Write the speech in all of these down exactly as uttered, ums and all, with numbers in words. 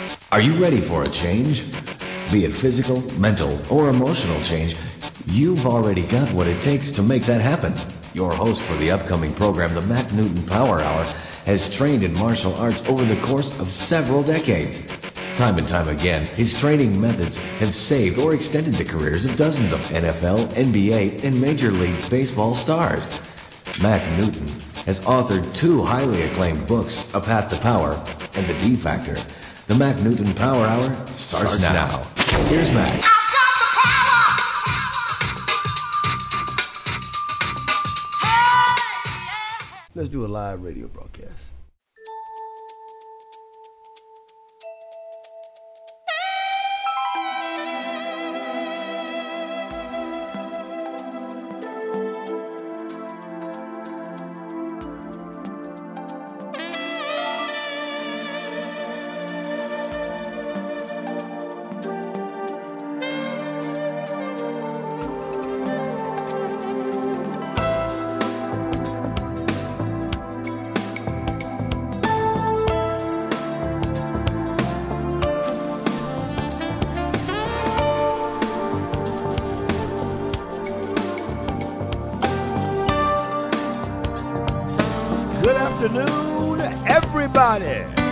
Are you ready for a change? Be it physical, mental, or emotional change, you've already got what it takes to make that happen. Your host for the upcoming program, the Mac Newton Power Hour, has trained in martial arts over the course of several decades. Time and time again, his training methods have saved or extended the careers of dozens of N F L, N B A, and Major League Baseball stars. Mac Newton has authored two highly acclaimed books, A Path to Power and The D Factor. The Mac Newton Power Hour starts, starts now. now. Here's Mac. Let's do a live radio broadcast. Afternoon, everybody,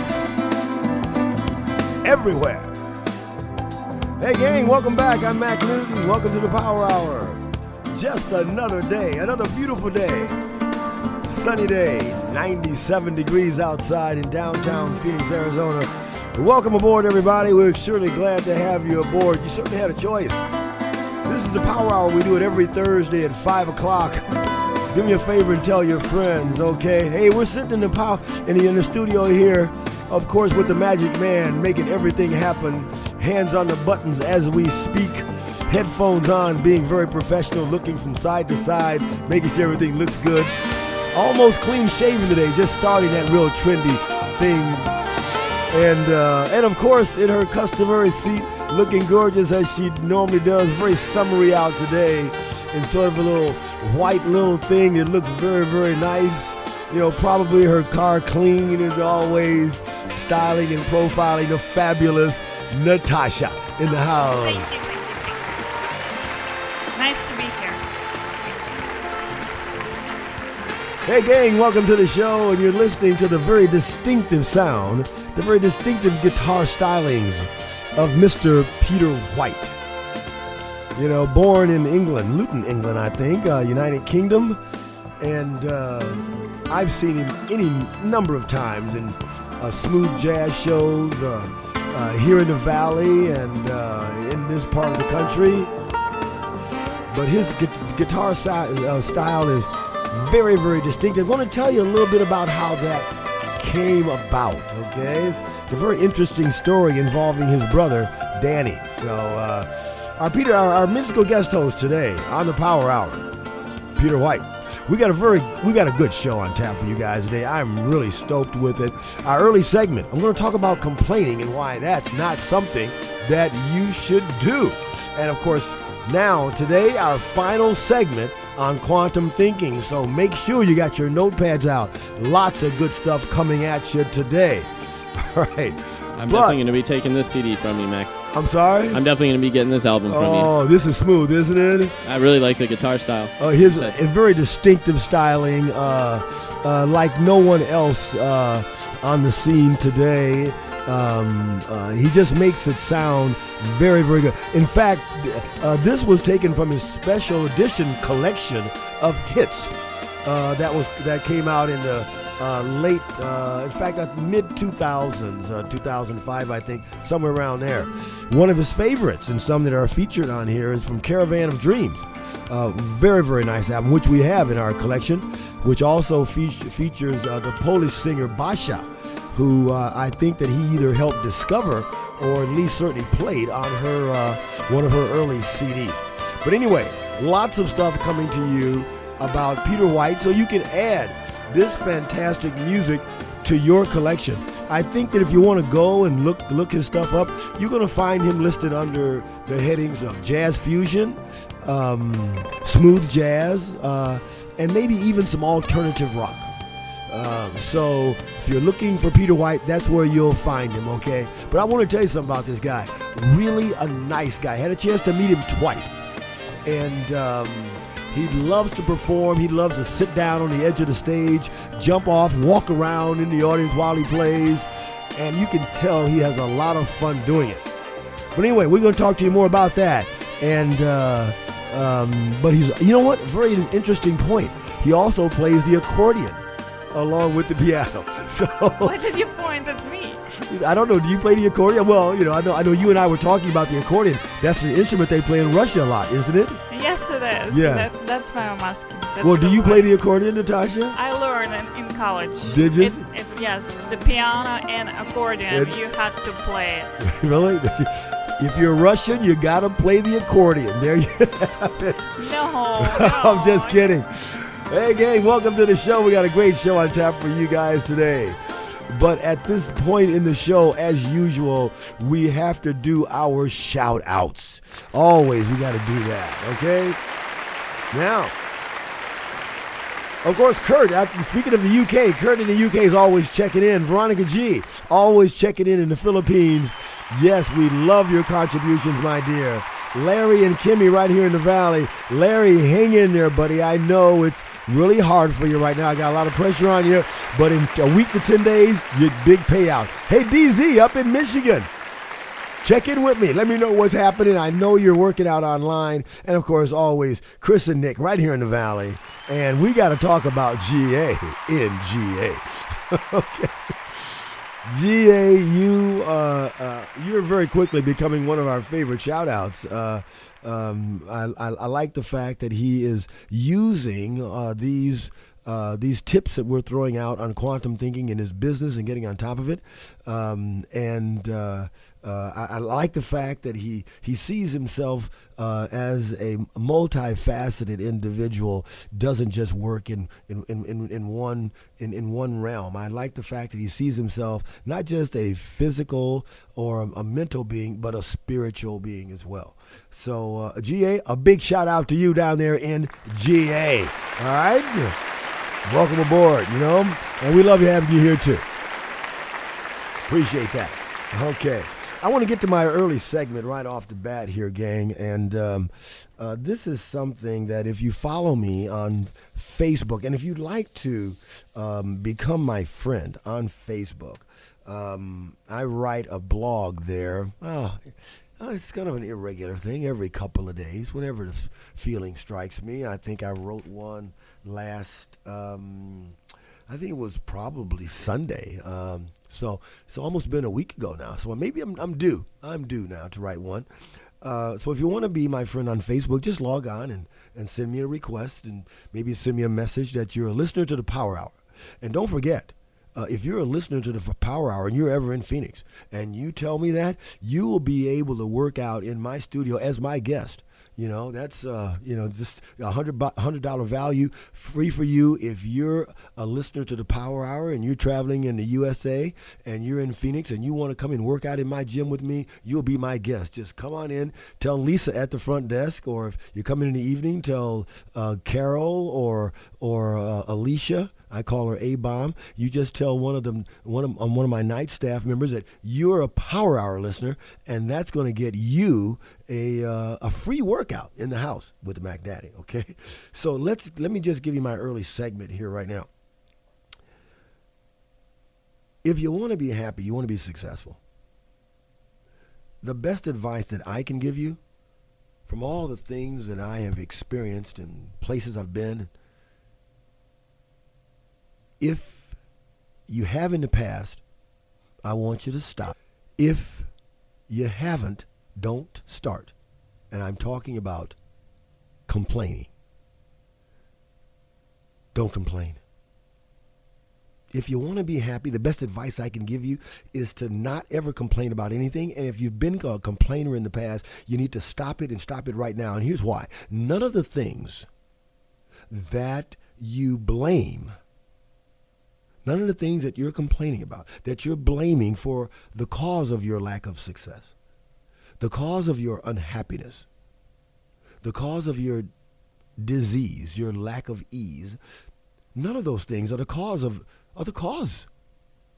everywhere. Hey gang, welcome back. I'm Mac Newton. Welcome to the Power Hour. Just another day, another beautiful day. Sunny day, ninety-seven degrees outside in downtown Phoenix, Arizona. Welcome aboard, everybody. We're surely glad to have you aboard. You certainly had a choice. This is the Power Hour. We do it every Thursday at five o'clock. Do me a favor and tell your friends, okay? Hey, we're sitting in the power in the, in the studio here, of course, with the Magic Man, making everything happen. Hands on the buttons as we speak. Headphones on, being very professional, looking from side to side, making sure everything looks good. Almost clean shaven today, just starting that real trendy thing. And uh, and of course, in her customary seat, looking gorgeous as she normally does. Very summery out today. In sort of a little white little thing that looks very, very nice. You know, probably her car clean as always, styling and profiling the fabulous Natasha in the house. Thank you, thank you. Nice to be here. Hey gang, welcome to the show, and you're listening to the very distinctive sound, the very distinctive guitar stylings of Mister Peter White. You know, born in England, Luton, England, I think, uh, United Kingdom. And uh, I've seen him any number of times in uh, smooth jazz shows uh, uh, here in the Valley and uh, in this part of the country. But his gu- guitar si- uh, style is very, very distinct. I'm going to tell you a little bit about how that came about, okay? It's, it's a very interesting story involving his brother, Danny. So, uh, Our Peter, our, our musical guest host today on the Power Hour, Peter White. We got a very, we got a good show on tap for you guys today. I'm really stoked with it. Our early segment, I'm going to talk about complaining and why that's not something that you should do. And of course, now today, our final segment on quantum thinking. So make sure you got your notepads out. Lots of good stuff coming at you today. All right. I'm but, definitely going to be taking this C D from you, Mac. I'm sorry? I'm definitely going to be getting this album from you. Oh, this is smooth, isn't it? I really like the guitar style. Uh, his a very distinctive styling, uh, uh, like no one else uh, on the scene today. Um, uh, he just makes it sound very, very good. In fact, uh, this was taken from his special edition collection of hits uh, that was that came out in the uh, late, uh, in fact, uh, mid two thousands, uh, two thousand five, I think, somewhere around there. One of his favorites, and some that are featured on here, is from Caravan of Dreams. Uh, very, very nice album, which we have in our collection, which also fe- features uh, the Polish singer Basia, who uh, I think that he either helped discover or at least certainly played on her uh, one of her early C Ds. But anyway, lots of stuff coming to you about Peter White, so you can add this fantastic music to your collection. I think that if you want to go and look look his stuff up, you're going to find him listed under the headings of jazz fusion, um, smooth jazz, uh, and maybe even some alternative rock. Um, so If you're looking for Peter White, that's where you'll find him, okay? But I want to tell you something about this guy. Really a nice guy. Had a chance to meet him twice. And um, he loves to perform. He loves to sit down on the edge of the stage, jump off, walk around in the audience while he plays. And you can tell he has a lot of fun doing it. But anyway, we're going to talk to you more about that. And, uh, um, but he's, you know what? Very interesting point. He also plays the accordion along with the piano. So Why did you point at me? I don't know. Do you play the accordion? Well, you know, I know. I know you and I were talking about the accordion. That's an instrument they play in Russia a lot, isn't it? Yes, it is. Yeah. That, that's why I'm asking. That's Well, do so you funny. play the accordion, Natasha? I learned in, in college. Did you? It, it, yes, the piano and accordion. It- you had to play it. Really? If you're Russian, you gotta play the accordion. There you have it. No, no. I'm just kidding. Hey, gang, welcome to the show. We got a great show on tap for you guys today. But at this point in the show, as usual, we have to do our shout outs. Always, we got to do that, okay? Now, of course, Kurt, after, speaking of the U K, Kurt in the U K is always checking in. Veronica G, always checking in in the Philippines. Yes, we love your contributions, my dear. Larry and Kimmy right here in the Valley. Larry, hang in there, buddy. I know it's really hard for you right now. I got a lot of pressure on you, but in a week to ten days, your big payout. Hey, D Z up in Michigan. Check in with me. Let me know what's happening. I know you're working out online. And, of course, always, Chris and Nick right here in the Valley. And we got to talk about G A in G A. Okay. G A, you, uh, uh, you're very quickly becoming one of our favorite shout-outs. Uh, um, I, I, I like the fact that he is using uh, these uh, these tips that we're throwing out on quantum thinking in his business and getting on top of it. Um, and uh, uh, I, I like the fact that he, he sees himself uh, as a multifaceted individual, doesn't just work in, in, in, in, in one in, in one realm. I like the fact that he sees himself not just a physical or a, a mental being, but a spiritual being as well. So uh, G A, a big shout out to you down there in G A. All right? Welcome aboard, you know, and we love you having you here too. Appreciate that. Okay. I want to get to my early segment right off the bat here, gang, and um, uh, this is something that if you follow me on Facebook, and if you'd like to um, become my friend on Facebook, um, I write a blog there. Oh, it's kind of an irregular thing every couple of days, whenever the f- feeling strikes me. I think I wrote one last, um, I think it was probably Sunday. Um, so it's almost been a week ago now. So maybe I'm, I'm due. I'm due now to write one. Uh, so if you want to be my friend on Facebook, just log on and, and send me a request and maybe send me a message that you're a listener to the Power Hour. And don't forget, Uh, if you're a listener to the Power Hour and you're ever in Phoenix and you tell me that, you will be able to work out in my studio as my guest. You know, that's, uh, you know, just a one hundred dollars value free for you if you're a listener to the Power Hour and you're traveling in the U S A and you're in Phoenix and you want to come and work out in my gym with me, you'll be my guest. Just come on in, tell Lisa at the front desk, or if you're coming in the evening, tell uh, Carol or, or uh, Alicia. I call her A-Bomb. You just tell one of them, one of um, one of my night staff members that you're a Power Hour listener, and that's going to get you a uh, a free workout in the house with the Mac Daddy. Okay, so let's let me just give you my early segment here right now. If you want to be happy, you want to be successful. The best advice that I can give you, from all the things that I have experienced and places I've been. If you have in the past, I want you to stop. If you haven't, don't start. And I'm talking about complaining. Don't complain. If you want to be happy, the best advice I can give you is to not ever complain about anything. And if you've been a complainer in the past, you need to stop it and stop it right now. And here's why. None of the things that you blame, none of the things that you're complaining about, that you're blaming for the cause of your lack of success, the cause of your unhappiness, the cause of your disease, your lack of ease, none of those things are the cause of, are the cause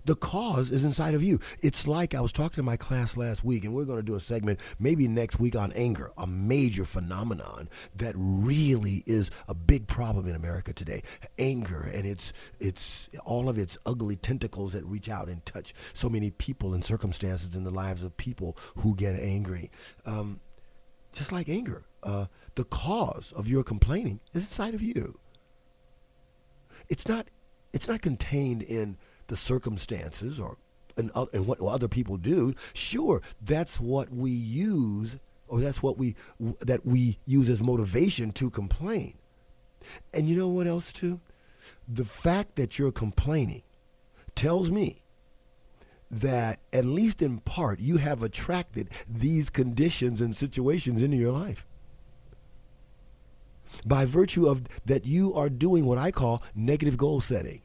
The cause is inside of you. It's like I was talking to my class last week, and we're going to do a segment maybe next week on anger, a major phenomenon that really is a big problem in America today. Anger, and it's it's all of its ugly tentacles that reach out and touch so many people and circumstances in the lives of people who get angry. Um, just like anger, uh, the cause of your complaining is inside of you. It's not it's not contained in the circumstances or in, uh, in what other people do. Sure, that's what we use, or that's what we that we use as motivation to complain. And you know what else too? The fact that you're complaining tells me that at least in part you have attracted these conditions and situations into your life. By virtue of that, you are doing what I call negative goal setting.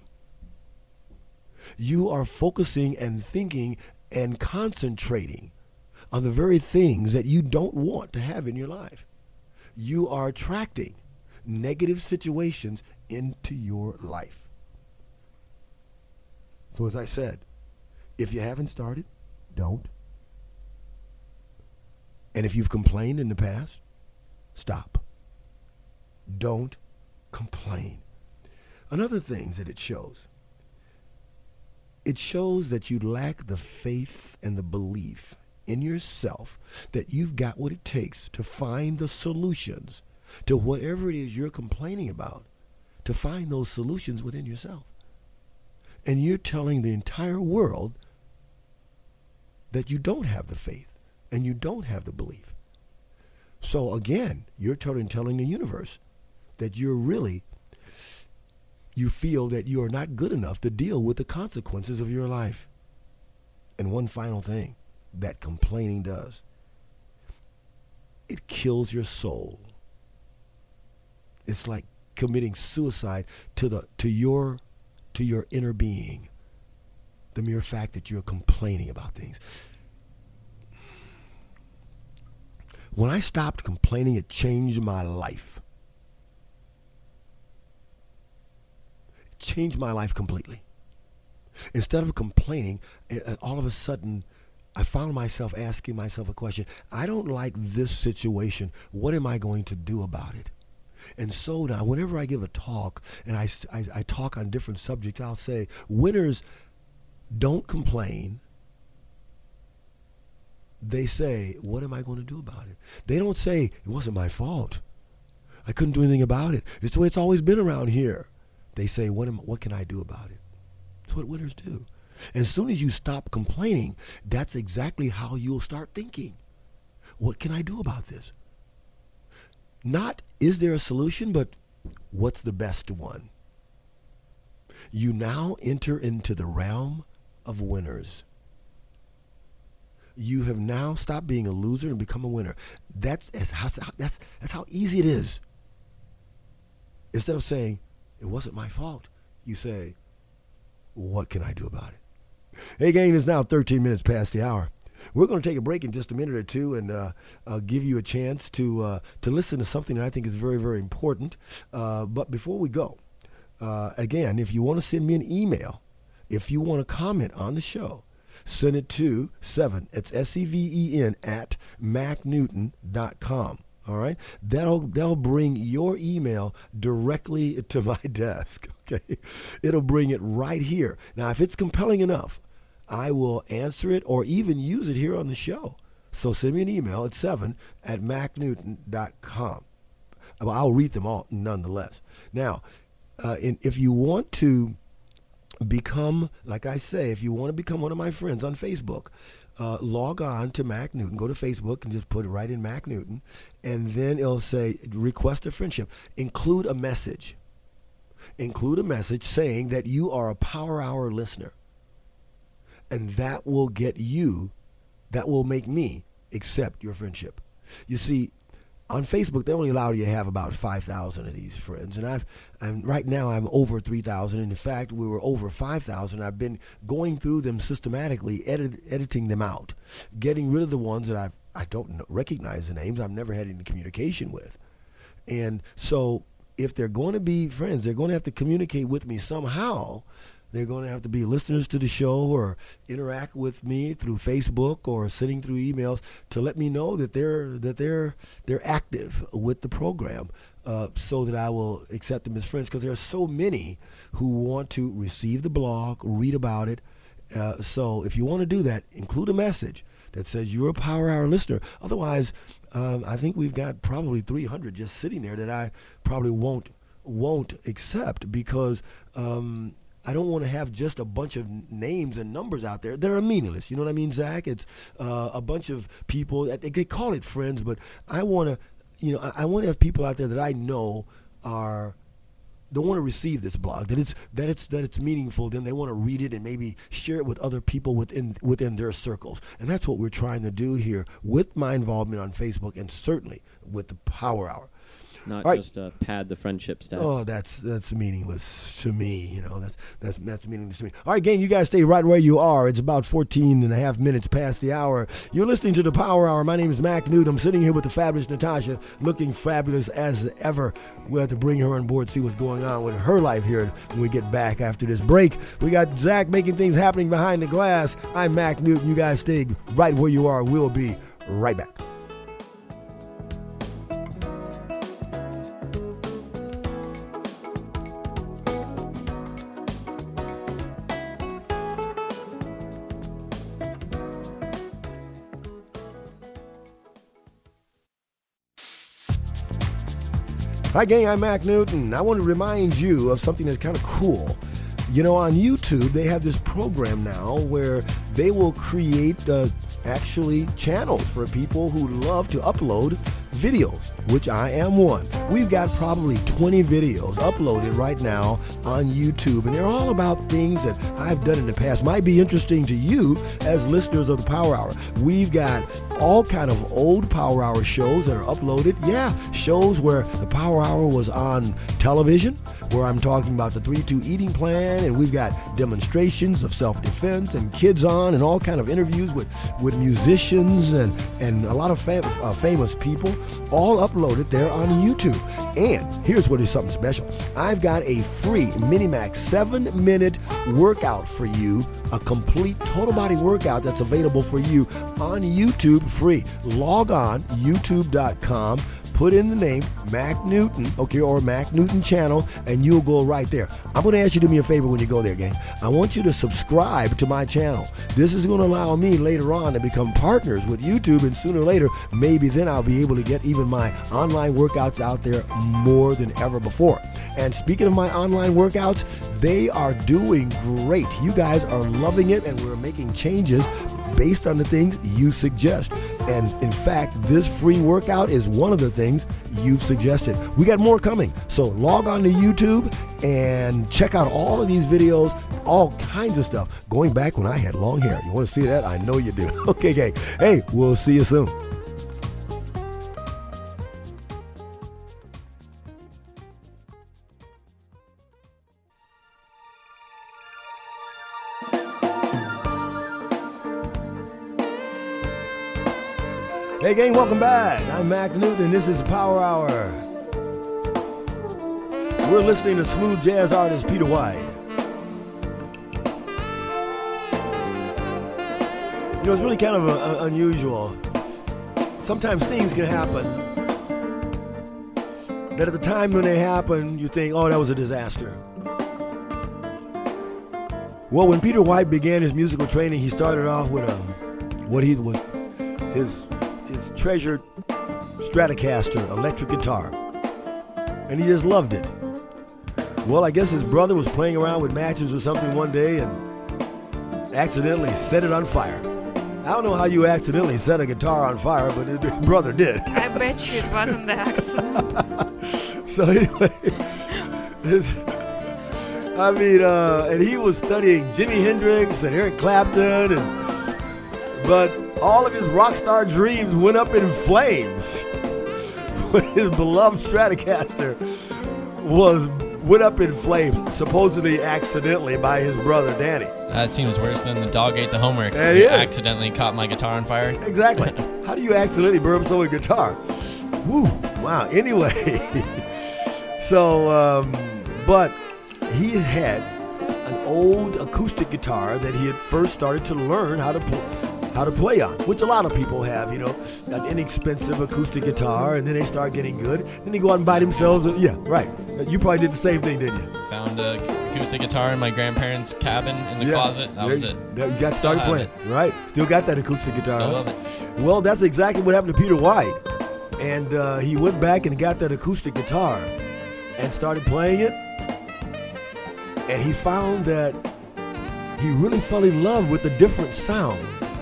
You are focusing and thinking and concentrating on the very things that you don't want to have in your life. You are attracting negative situations into your life. So as I said, if you haven't started, don't. And if you've complained in the past, stop. Don't complain. Another thing that it shows, it shows that you lack the faith and the belief in yourself that you've got what it takes to find the solutions to whatever it is you're complaining about, to find those solutions within yourself. And you're telling the entire world that you don't have the faith and you don't have the belief. So again, you're telling, telling the universe that you're really, you feel that you are not good enough to deal with the consequences of your life. And one final thing that complaining does, it kills your soul. It's like committing suicide to the to your to your inner being. The mere fact that you're complaining about things. When I stopped complaining, it changed my life. It changed my life completely. Instead of complaining, all of a sudden, I found myself asking myself a question. I don't like this situation. What am I going to do about it? And so now, whenever I give a talk and I, I, I talk on different subjects, I'll say, winners don't complain. They say, what am I going to do about it? They don't say, it wasn't my fault. I couldn't do anything about it. It's the way it's always been around here. They say, what am, what can I do about it? That's what winners do. And as soon as you stop complaining, that's exactly how you'll start thinking. What can I do about this? Not, is there a solution, but what's the best one? You now enter into the realm of winners. You have now stopped being a loser and become a winner. That's that's that's that's how easy it is. Instead of saying, it wasn't my fault, you say, what can I do about it? Hey, gang, it's now thirteen minutes past the hour. We're going to take a break in just a minute or two and uh, uh, give you a chance to uh, to listen to something that I think is very, very important. Uh, but before we go, uh, again, if you want to send me an email, if you want to comment on the show, send it to seven, it's S E V E N, at mac newton dot com. All right? That'll, that'll bring your email directly to my desk. Okay? It'll bring it right here. Now, if it's compelling enough, I will answer it or even use it here on the show. So send me an email at seven at mac newton dot com. I'll read them all nonetheless. Now, uh, in, if you want to become, like I say, if you want to become one of my friends on Facebook, uh, log on to Mac Newton. Go to Facebook and just put it right in Mac Newton. And then it'll say, request a friendship. Include a message. Include a message saying that you are a Power Hour listener. And that will get you, that will make me accept your friendship. You see, on Facebook, they only allow you to have about five thousand of these friends. And I've, I'm, right now I'm over three thousand. And in fact, we were over five thousand. I've been going through them systematically, edit, editing them out, getting rid of the ones that I've, I don't know, recognize the names, I've never had any communication with. And so if they're going to be friends, they're going to have to communicate with me somehow They're going to have to be listeners to the show or interact with me through Facebook or sending through emails to let me know that they're that they're they're active with the program, uh, so that I will accept them as friends. Because there are so many who want to receive the blog, read about it. Uh, so if you want to do that, include a message that says you're a Power Hour listener. Otherwise, um, I think we've got probably three hundred just sitting there that I probably won't won't accept because. Um, I don't want to have just a bunch of names and numbers out there that are meaningless. You know what I mean, Zach? It's uh, a bunch of people. They, they call it friends, but I want to, you know, I, I want to have people out there that I know are don't want to receive this blog. That it's that it's that it's meaningful. Then they want to read it and maybe share it with other people within within their circles. And that's what we're trying to do here with my involvement on Facebook and certainly with the Power Hour. Not right. just uh, pad the friendship stats. Oh, that's that's meaningless to me. You know, that's that's that's meaningless to me. All right, gang, you guys stay right where you are. It's about fourteen and a half minutes past the hour. You're listening to the Power Hour. My name is Mac Newt. I'm sitting here with the fabulous Natasha, looking fabulous as ever. We'll have to bring her on board, see what's going on with her life here when we get back after this break. We got Zach making things happening behind the glass. I'm Mac Newt. You guys stay right where you are. We'll be right back. Hi gang, I'm Mac Newton. I want to remind you of something that's kind of cool. You know, on YouTube, they have this program now where they will create uh, actually channels for people who love to upload videos, which I am one. We've got probably twenty videos uploaded right now on YouTube, and they're all about things that I've done in the past. Might be interesting to you as listeners of the Power Hour. We've got all kind of old Power Hour shows that are uploaded. Yeah, shows where the Power Hour was on television, where I'm talking about the three two eating plan, and we've got demonstrations of self-defense and kids on, and all kind of interviews with, with musicians and, and a lot of fam- uh, famous people, all uploaded there on YouTube. And here's what is something special. I've got a free Minimax seven-minute workout for you, a complete total body workout that's available for you on YouTube free. Log on, youtube dot com. Put in the name Mac Newton, okay, or Mac Newton channel, and you'll go right there. I'm going to ask you to do me a favor when you go there, gang. I want you to subscribe to my channel. This is going to allow me later on to become partners with YouTube, and sooner or later, maybe then I'll be able to get even my online workouts out there more than ever before. And speaking of my online workouts, they are doing great. You guys are loving it, and we're making changes based on the things you suggest. And in fact, this free workout is one of the things you've suggested. We got more coming. So log on to YouTube and check out all of these videos, all kinds of stuff, going back when I had long hair. You want to see that? I know you do. Okay, gang. Hey, we'll see you soon. Hey gang, welcome back. I'm Mac Newton, and this is Power Hour. We're listening to smooth jazz artist Peter White. You know, it's really kind of a, a, unusual. Sometimes things can happen that at the time when they happen, you think, oh, that was a disaster. Well, when Peter White began his musical training, he started off with a, what he was, his his treasured Stratocaster electric guitar, and he just loved it. Well, I guess his brother was playing around with matches or something one day and accidentally set it on fire. I don't know how you accidentally set a guitar on fire, but his brother did. I bet you it wasn't the accident. So anyway, his, I mean, uh, and he was studying Jimi Hendrix and Eric Clapton, and but all of his rock star dreams went up in flames when his beloved Stratocaster was went up in flames, supposedly accidentally by his brother Danny. That seems worse than the dog ate the homework. And he it is. accidentally caught my guitar on fire. Exactly. How do you accidentally burn someone's guitar? Woo! Wow. Anyway, so um, but he had an old acoustic guitar that he had first started to learn how to play. How to play on, which a lot of people have, you know, an inexpensive acoustic guitar, and then they start getting good. Then they go out and buy themselves. A, yeah, right. You probably did the same thing, didn't you? Found a acoustic guitar in my grandparents' cabin in the yeah. closet. That there, was it. You got started playing, it. right? Still got that acoustic guitar. Still huh? love it. Well, that's exactly what happened to Peter White, and uh, he went back and got that acoustic guitar, and started playing it, and he found that he really fell in love with the different sound.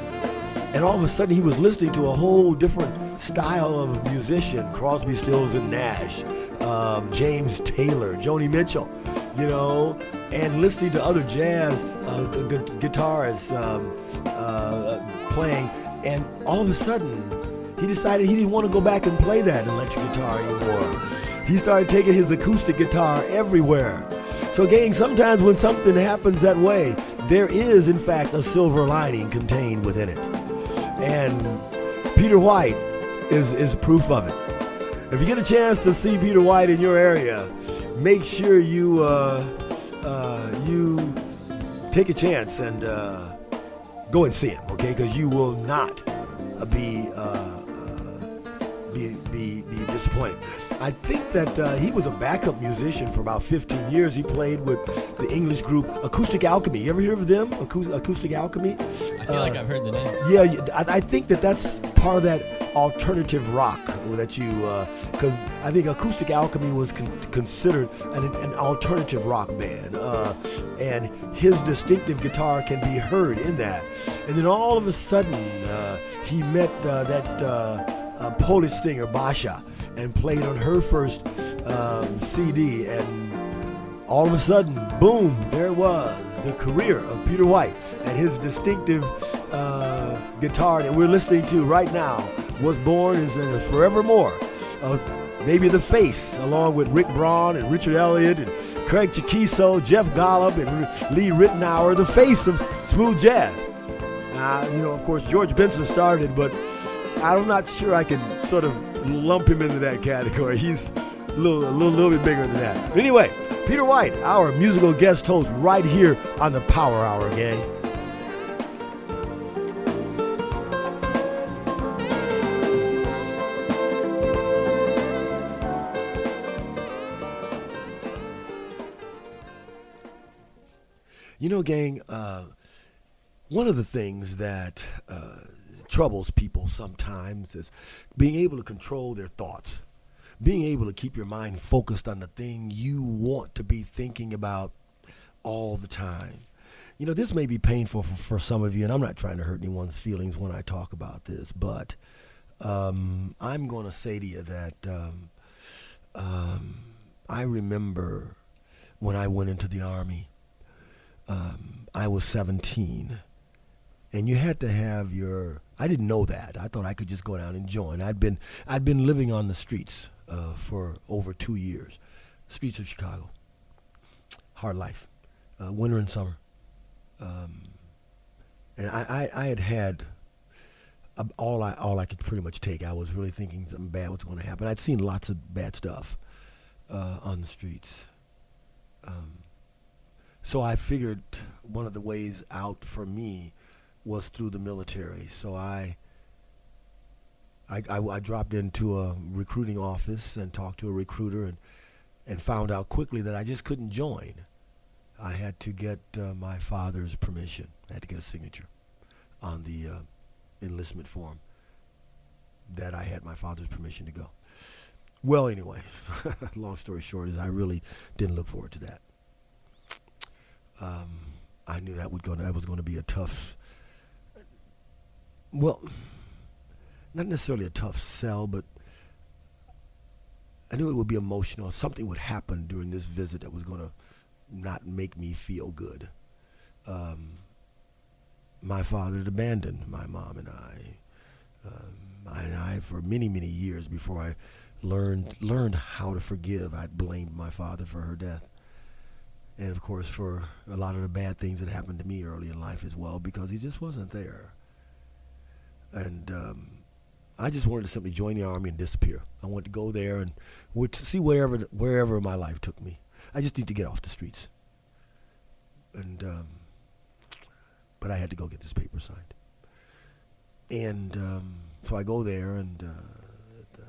And all of a sudden, he was listening to a whole different style of musician, Crosby, Stills, and Nash, um, James Taylor, Joni Mitchell, you know, and listening to other jazz uh, gu- guitarists um, uh, playing. And all of a sudden, he decided he didn't want to go back and play that electric guitar anymore. He started taking his acoustic guitar everywhere. So, gang, sometimes when something happens that way, there is, in fact, a silver lining contained within it. And Peter White is, is proof of it. If you get a chance to see Peter White in your area, make sure you uh, uh, you take a chance and uh, go and see him, okay? Because you will not uh, be, uh, uh, be be be disappointed. I think that uh, he was a backup musician for about fifteen years. He played with the English group Acoustic Alchemy. You ever hear of them? Acou- Acoustic Alchemy? I feel uh, like I've heard the name. Yeah, I, I think that that's part of that alternative rock that you, because uh, I think Acoustic Alchemy was con- considered an, an alternative rock band, uh, and his distinctive guitar can be heard in that. And then all of a sudden, uh, he met uh, that uh, uh, Polish singer Basia and played on her first um, C D, and all of a sudden, boom, there it was, the career of Peter White, and his distinctive uh, guitar that we're listening to right now was born as in Forevermore, uh, maybe the face, along with Rick Braun and Richard Elliott and Craig Chaquico, Jeff Golub, and Lee Ritenour, the face of smooth jazz. Now, you know, of course, George Benson started, but I'm not sure I can sort of lump him into that category. He's a little, a little, little bit bigger than that. But anyway, Peter White, our musical guest host right here on the Power Hour, gang. You know, gang, uh, one of the things that uh, troubles people sometimes is being able to control their thoughts, being able to keep your mind focused on the thing you want to be thinking about all the time. You know, this may be painful for, for some of you, and I'm not trying to hurt anyone's feelings when I talk about this, but um, I'm going to say to you that um, um, I remember when I went into the Army. Um, I was seventeen, and you had to have your, I didn't know that. I thought I could just go down and join. I'd been I'd been living on the streets uh, for over two years, streets of Chicago. Hard life, uh, winter and summer. Um, and I, I, I had had uh, all I all I could pretty much take. I was really thinking something bad was going to happen. I'd seen lots of bad stuff uh, on the streets. Um, So I figured one of the ways out for me was through the military. So I, I, I, I dropped into a recruiting office and talked to a recruiter and, and found out quickly that I just couldn't join. I had to get uh, my father's permission. I had to get a signature on the uh, enlistment form that I had my father's permission to go. Well, anyway, long story short is I really didn't look forward to that. Um, I knew that, would go, that was going to be a tough, well, not necessarily a tough sell, but I knew it would be emotional. Something would happen during this visit that was going to not make me feel good. Um, my father had abandoned my mom and I. Um, I, and I, for many, many years before I learned learned how to forgive, I blamed my father for her death. And, of course, for a lot of the bad things that happened to me early in life as well, because he just wasn't there. And um, I just wanted to simply join the Army and disappear. I wanted to go there and would see wherever wherever my life took me. I just need to get off the streets. and um, but I had to go get this paper signed. And um, so I go there, and uh, the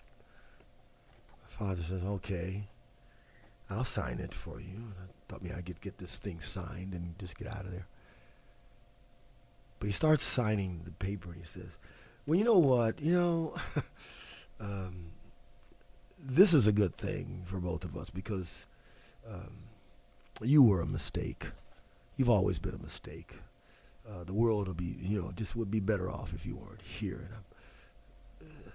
father says, "Okay, I'll sign it for you." And I thought maybe I could get this thing signed and just get out of there. But he starts signing the paper, and he says, "Well, you know what? You know, um, this is a good thing for both of us because um, you were a mistake. You've always been a mistake. Uh, the world will be, you know, just would be better off if you weren't here." And I'm, uh,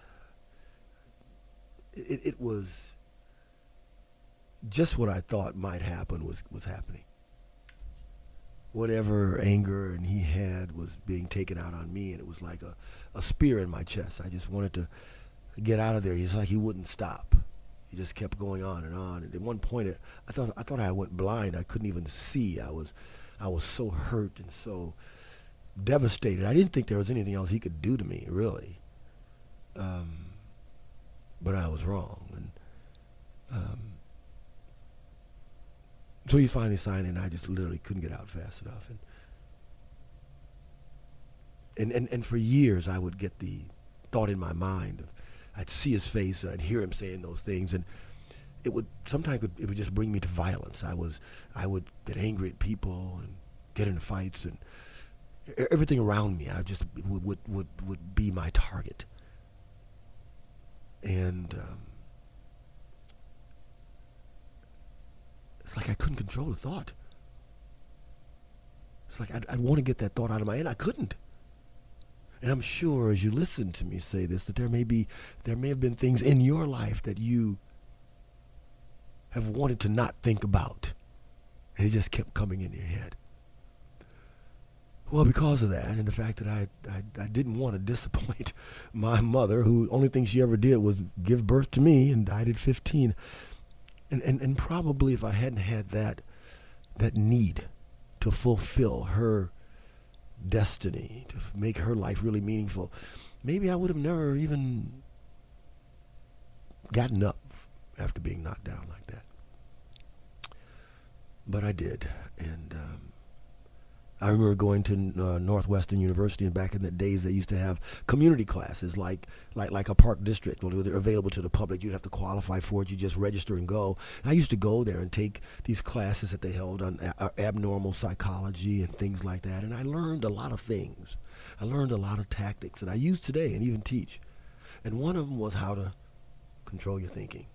it, it was just what I thought might happen was, was happening. Whatever anger and he had was being taken out on me, and it was like a, a spear in my chest. I just wanted to get out of there. He's like he wouldn't stop. He just kept going on and on. And at one point, it, I thought I thought I went blind. I couldn't even see. I was I was so hurt and so devastated. I didn't think there was anything else he could do to me, really. Um, but I was wrong. And um, so he finally signed it, and I just literally couldn't get out fast enough. And, and, and, and for years, I would get the thought in my mind. Of, I'd see his face, and I'd hear him saying those things, and it would sometimes it, it would just bring me to violence. I was I would get angry at people and get into fights, and everything around me, I just would would would, would be my target. And um, it's like I couldn't control the thought. It's like I'd, I'd want to get that thought out of my head. I couldn't. And I'm sure as you listen to me say this, that there may be, there may have been things in your life that you have wanted to not think about, and it just kept coming in your head. Well, because of that, and the fact that I, I, I didn't want to disappoint my mother, who only thing she ever did was give birth to me and died at fifteen. And, and, and probably if I hadn't had that, that need to fulfill her destiny, to make her life really meaningful, maybe I would have never even gotten up after being knocked down like that. But I did. And um, I remember going to uh, Northwestern University, and back in the days they used to have community classes like like like a park district. Well, they're available to the public. You'd have to qualify for it. You just register and go. And I used to go there and take these classes that they held on a- abnormal psychology and things like that. And I learned a lot of things. I learned a lot of tactics that I use today and even teach. And one of them was how to control your thinking.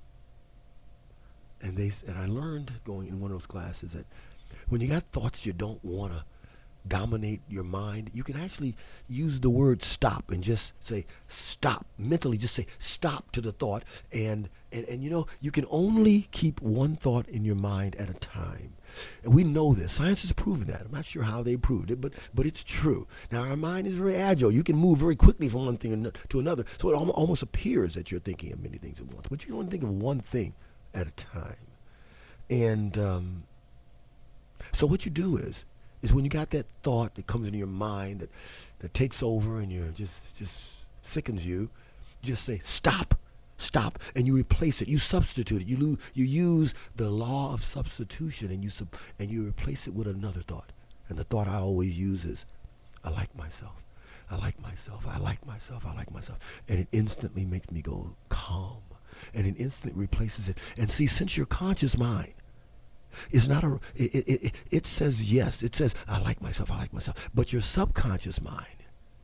And they and I learned going in one of those classes that when you got thoughts you don't want to dominate your mind, you can actually use the word stop and just say stop. Mentally just say stop to the thought. And, and, and you know, you can only keep one thought in your mind at a time. And we know this. Science has proven that. I'm not sure how they proved it, but but it's true. Now, our mind is very agile. You can move very quickly from one thing to another. So it almost appears that you're thinking of many things at once. But you can only think of one thing at a time. And um, so what you do is, is when you got that thought that comes into your mind that, that takes over and you're just just sickens you, just say stop, stop, and you replace it. You substitute it. You lose, you use the law of substitution, and you sub, and you replace it with another thought. And the thought I always use is, I like myself. I like myself. I like myself. I like myself. And it instantly makes me go calm. And it instantly replaces it. And see, since your conscious mind is not a, it, it, it, it says yes. It says, I like myself, I like myself. But your subconscious mind,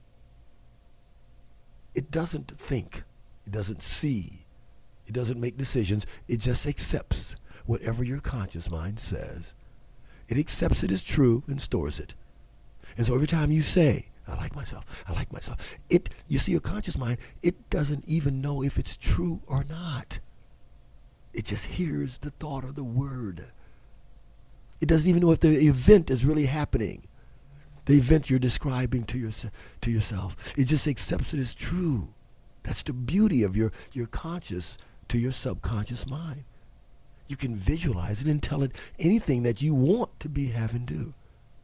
it doesn't think. It doesn't see. It doesn't make decisions. It just accepts whatever your conscious mind says. It accepts it as true and stores it. And so every time you say, I like myself, I like myself, it, you see, your conscious mind, it doesn't even know if it's true or not. It just hears the thought or the word. It doesn't even know if the event is really happening. The event you're describing to, your, to yourself. It just accepts it as true. That's the beauty of your, your conscious to your subconscious mind. You can visualize it and tell it anything that you want to be having do.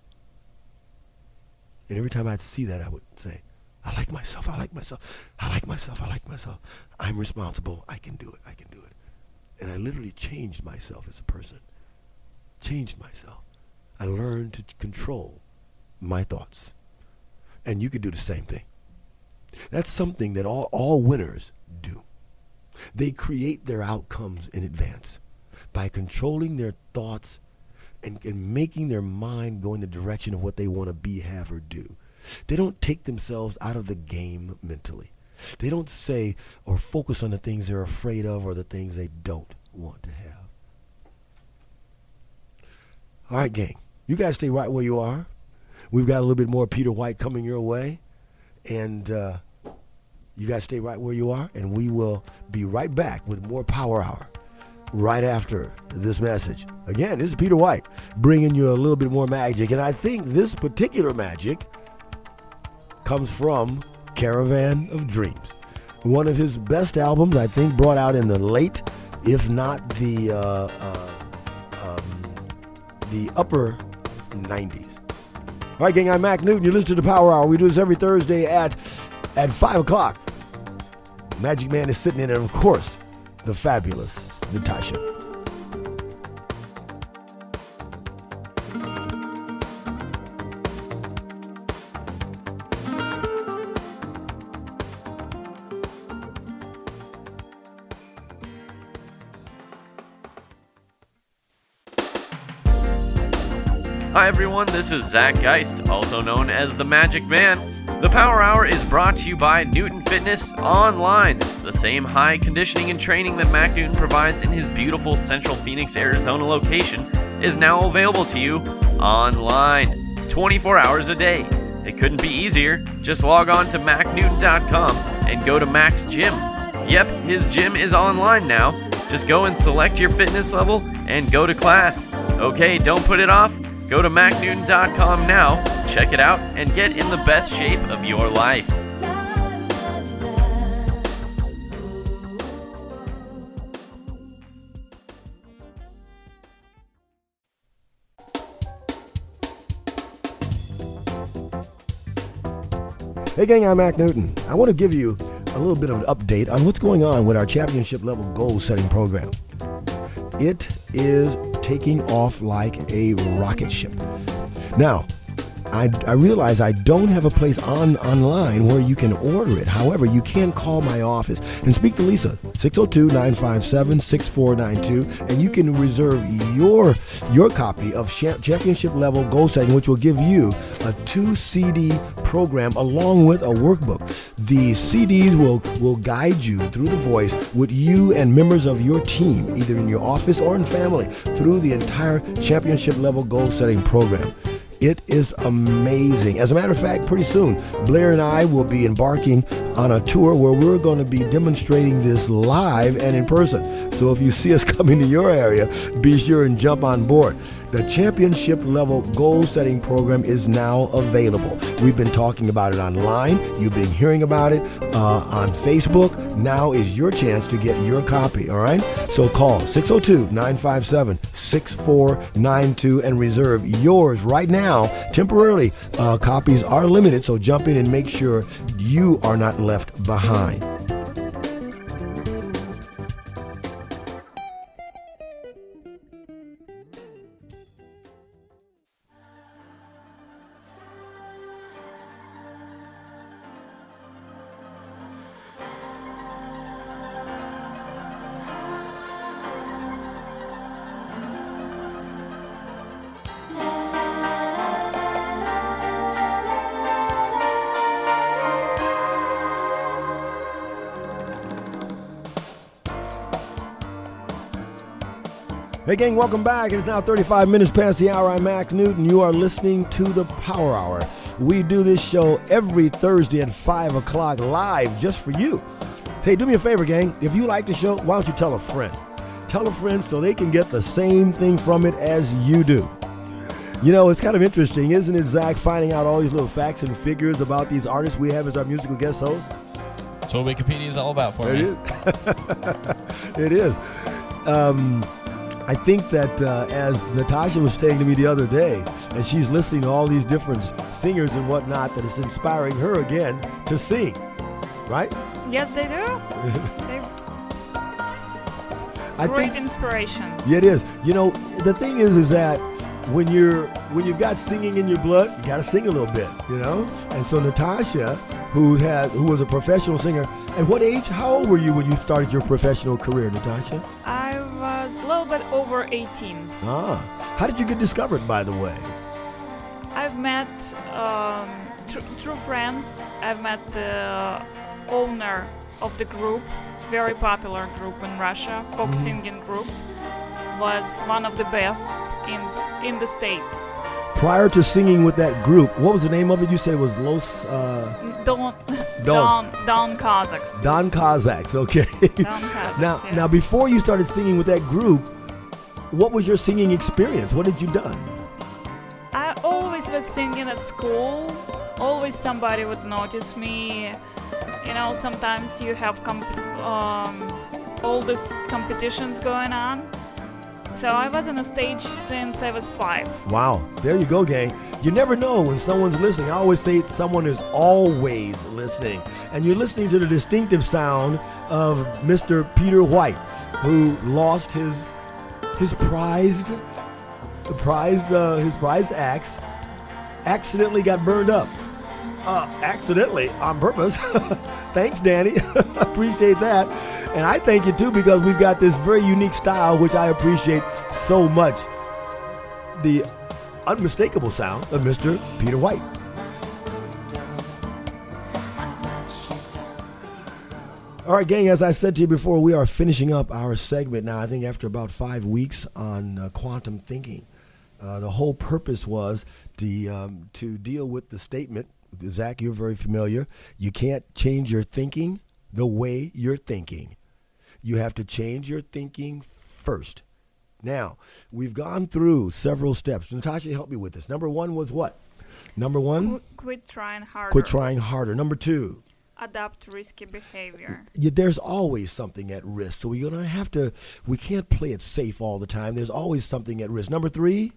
And every time I'd see that, I would say, I like myself, I like myself, I like myself, I like myself. I'm responsible, I can do it, I can do it. And I literally changed myself as a person. Changed myself. I learned to control my thoughts. And you could do the same thing. That's something that all, all winners do. They create their outcomes in advance by controlling their thoughts and, and making their mind go in the direction of what they want to be, have, or do. They don't take themselves out of the game mentally. They don't say or focus on the things they're afraid of or the things they don't want to have. All right, gang. You guys stay right where you are. We've got a little bit more Peter White coming your way. And uh, you guys stay right where you are. And we will be right back with more Power Hour right after this message. Again, this is Peter White bringing you a little bit more magic. And I think this particular magic comes from Caravan of Dreams. One of his best albums, I think, brought out in the late, if not the uh, uh, um, the upper nineties. All right, gang, I'm Mac Newton. You listen to the Power Hour. We do this every Thursday at at five o'clock. Magic Man is sitting in it, and of course, the fabulous Natasha. Hi everyone, this is Zach Geist, also known as the Magic Man. The Power Hour is brought to you by Newton Fitness Online. The same high conditioning and training that Mac Newton provides in his beautiful Central Phoenix, Arizona location is now available to you online, twenty-four hours a day. It couldn't be easier. Just log on to mac newton dot com and go to Mac's Gym. Yep, his gym is online now. Just go and select your fitness level and go to class. Okay, don't put it off. Go to mac newton dot com now, check it out, and get in the best shape of your life. Hey gang, I'm Mac Newton. I want to give you a little bit of an update on what's going on with our championship level goal setting program. It is taking off like a rocket ship. Now, I, I realize I don't have a place on online where you can order it. However, you can call my office and speak to Lisa, six oh two, nine five seven, six four nine two, and you can reserve your your copy of Championship Level Goal Setting, which will give you a two C D program along with a workbook. The C Ds will, will guide you through the voice with you and members of your team, either in your office or in family, through the entire Championship Level Goal Setting program. It is amazing. As a matter of fact, pretty soon, Blair and I will be embarking on a tour where we're going to be demonstrating this live and in person. So if you see us coming to your area, be sure and jump on board. The championship level goal setting program is now available. We've been talking about it online. You've been hearing about it uh, on Facebook. Now is your chance to get your copy, all right? So call six oh two, nine five seven, six four nine two and reserve yours right now. Temporarily, uh, copies are limited, so jump in and make sure you are not left behind. Hey gang, welcome back. It is now thirty-five minutes past the hour. I'm Mac Newton. You are listening to the Power Hour. We do this show every Thursday at five o'clock live just for you. Hey, do me a favor, gang. If you like the show, why don't you tell a friend? Tell a friend so they can get the same thing from it as you do. You know, it's kind of interesting, isn't it, Zach, finding out all these little facts and figures about these artists we have as our musical guest hosts? That's what Wikipedia is all about for it me. Is. It is. Um... I think that uh, as Natasha was saying to me the other day, and she's listening to all these different singers and whatnot, that it's inspiring her again to sing, right? Yes, they do. they I Great think, inspiration. Yeah, it is. You know, the thing is, is that when you're when you've got singing in your blood, you got to sing a little bit, you know. And so Natasha, who had who was a professional singer, at what age? How old were you when you started your professional career, Natasha? I was a little bit over eighteen. Ah, how did you get discovered, by the way? I've met um, tr- true friends. I've met the owner of the group, very popular group in Russia, folk Mm-hmm. singing group. Was one of the best in in the States. Prior to singing with that group, what was the name of it? You said it was Los uh, Don Don. Don Don Kazakhs. Don Kazakhs. Okay. Don Kazakhs. now, yes. now, before you started singing with that group, what was your singing experience? What had you done? I always was singing at school. Always somebody would notice me. You know, sometimes you have comp- um, all these competitions going on. So I was on a stage since I was five. Wow. There you go, gang. You never know when someone's listening. I always say someone is always listening. And you're listening to the distinctive sound of Mister Peter White, who lost his his prized prized uh, his prized axe, accidentally got burned up. Uh, accidentally, on purpose. Thanks, Danny. Appreciate that. And I thank you, too, because we've got this very unique style, which I appreciate so much. The unmistakable sound of Mister Peter White. All right, gang, as I said to you before, we are finishing up our segment now, I think after about five weeks on uh, quantum thinking. Uh, the whole purpose was the, um, to deal with the statement, Zach, you're very familiar, you can't change your thinking the way you're thinking. You have to change your thinking first. Now, we've gone through several steps. Natasha, help me with this. Number one was what? Number one? Qu- quit trying harder. Quit trying harder. Number two? Adapt risky behavior. Yeah, there's always something at risk. So we're going to have to, we can't play it safe all the time. There's always something at risk. Number three?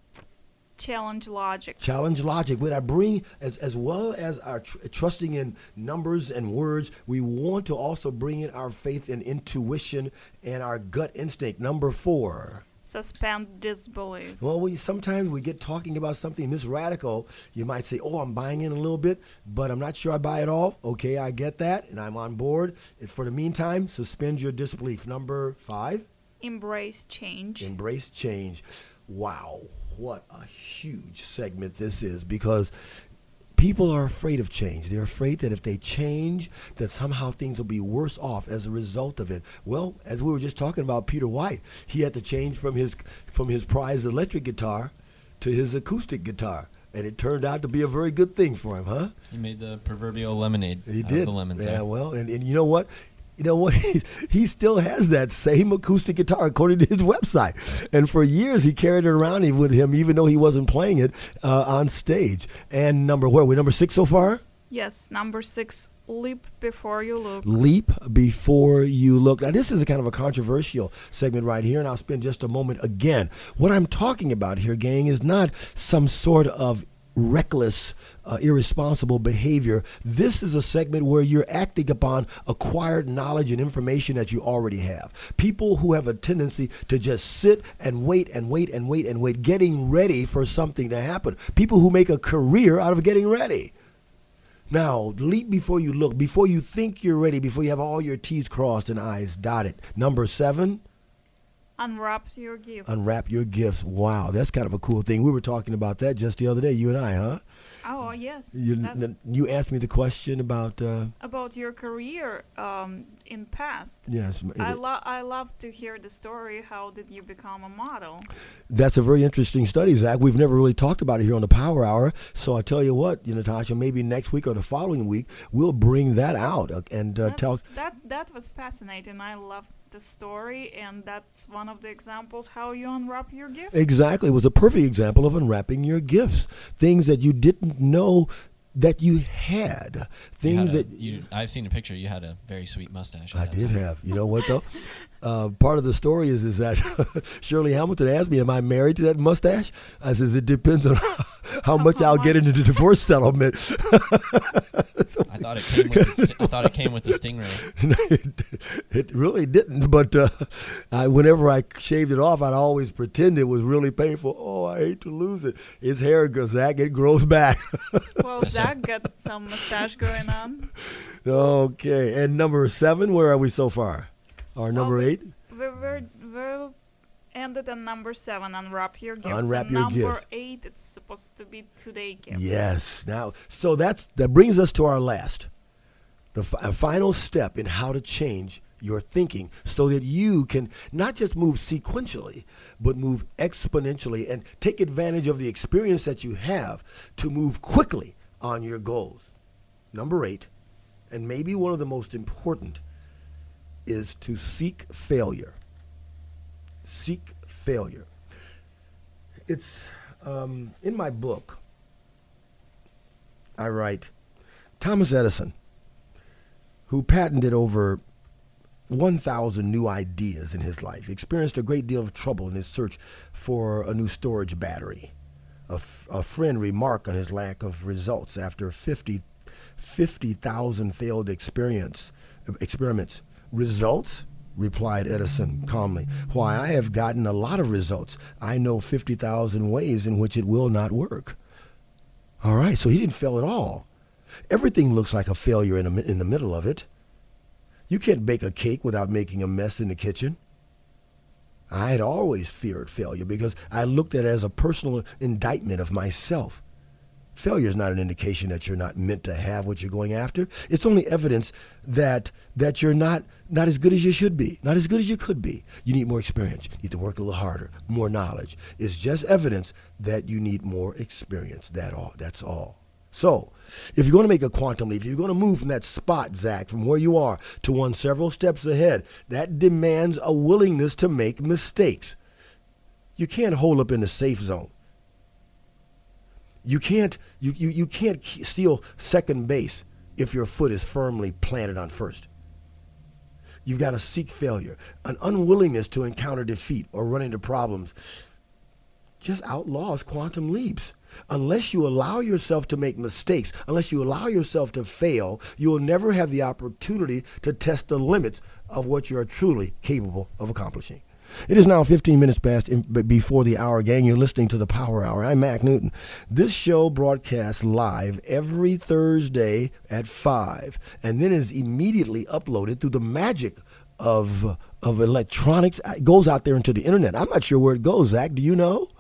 Challenge logic. Challenge logic. When I bring, as as well as our tr- trusting in numbers and words, we want to also bring in our faith and intuition and our gut instinct. Number four. Suspend disbelief. Well, we sometimes we get talking about something this radical. You might say, "Oh, I'm buying in a little bit, but I'm not sure I buy it all." Okay, I get that, and I'm on board. And for the meantime, suspend your disbelief. Number five. Embrace change. Embrace change. Wow. What a huge segment this is, because people are afraid of change. They're afraid that if they change, that somehow things will be worse off as a result of it. Well, as we were just talking about Peter White, he had to change from his from his prized electric guitar to his acoustic guitar. And it turned out to be a very good thing for him, huh? He made the proverbial lemonade He out did. of the lemons. Yeah, there. well, and, and you know what? You know what? He, he still has that same acoustic guitar, according to his website. And for years, he carried it around with him, even though he wasn't playing it uh, on stage. And number, where are we? Number six so far? Yes, number six, leap before you look. Leap before you look. Now, this is a kind of a controversial segment right here, and I'll spend just a moment again. What I'm talking about here, gang, is not some sort of reckless, uh, irresponsible behavior. This is a segment where you're acting upon acquired knowledge and information that you already have. People who have a tendency to just sit and wait and wait and wait and wait, getting ready for something to happen. People who make a career out of getting ready. Now, leap before you look, before you think you're ready, before you have all your T's crossed and I's dotted. Number seven. Unwrap your gifts. Unwrap your gifts. Wow, that's kind of a cool thing. We were talking about that just the other day, you and I, huh? Oh, yes. You, that- n- you asked me the question about, uh, about your career um, in past. yes. I, it- lo- I love to hear the story. How did you become a model? That's a very interesting study, Zach. We've never really talked about it here on the Power Hour. So I tell you what, you know, Natasha, maybe next week or the following week, we'll bring that out uh, and uh, tell. That's- that that was fascinating. I loved the story, and that's one of the examples how you unwrap your gift. Exactly. It was a perfect example of unwrapping your gifts. Things that you didn't know that you had. You Things had a- that you, I've seen a picture. You had a very sweet mustache. at I that did time. have. You know what, though? Uh, part of the story is is that Shirley Hamilton asked me, am I married to that mustache? I says, it depends on how much How I'll get much? into the divorce settlement. I thought it came with the st- I thought it came with the Stingray. it, it really didn't, but uh, I, whenever I shaved it off, I'd always pretend it was really painful. Oh, I hate to lose it. His hair goes, Zach, it grows back. Well, Zach got some mustache going on. Okay, and number seven, where are we so far? Or number Oh, eight? We're, we're, we're ended on number seven, unwrap your gifts. Unwrap and your number gifts. eight, it's supposed to be today gift. Yes. Now, so that's that brings us to our last, the fi- final step in how to change your thinking so that you can not just move sequentially, but move exponentially and take advantage of the experience that you have to move quickly on your goals. Number eight, and maybe one of the most important, is to seek failure. Seek failure. It's um, in my book, I write, Thomas Edison, who patented over one thousand new ideas in his life, experienced a great deal of trouble in his search for a new storage battery. A, f- a friend remarked on his lack of results after fifty thousand failed experience, experiments. Results? Replied Edison calmly. Why, I have gotten a lot of results. I know fifty thousand ways in which it will not work. All right, so he didn't fail at all. Everything looks like a failure in, the in the middle of it. You can't bake a cake without making a mess in the kitchen. I had always feared failure because I looked at it as a personal indictment of myself. Failure is not an indication that you're not meant to have what you're going after. It's only evidence that that you're not not as good as you should be, not as good as you could be. You need more experience. You need to work a little harder, more knowledge. It's just evidence that you need more experience. That all. That's all. So, if you're going to make a quantum leap, if you're going to move from that spot, Zach, from where you are to one several steps ahead, that demands a willingness to make mistakes. You can't hold up in the safe zone. You can't you, you, you can't steal second base if your foot is firmly planted on first. You've got to seek failure. An unwillingness to encounter defeat or run into problems just outlaws quantum leaps. Unless you allow yourself to make mistakes, unless you allow yourself to fail, you will never have the opportunity to test the limits of what you are truly capable of accomplishing. It is now fifteen minutes past in, before the hour, gang. You're listening to the Power Hour. I'm Mac Newton. This show broadcasts live every Thursday at five and then is immediately uploaded through the magic of of electronics. It goes out there into the internet. I'm not sure where it goes, Zach. Do you know?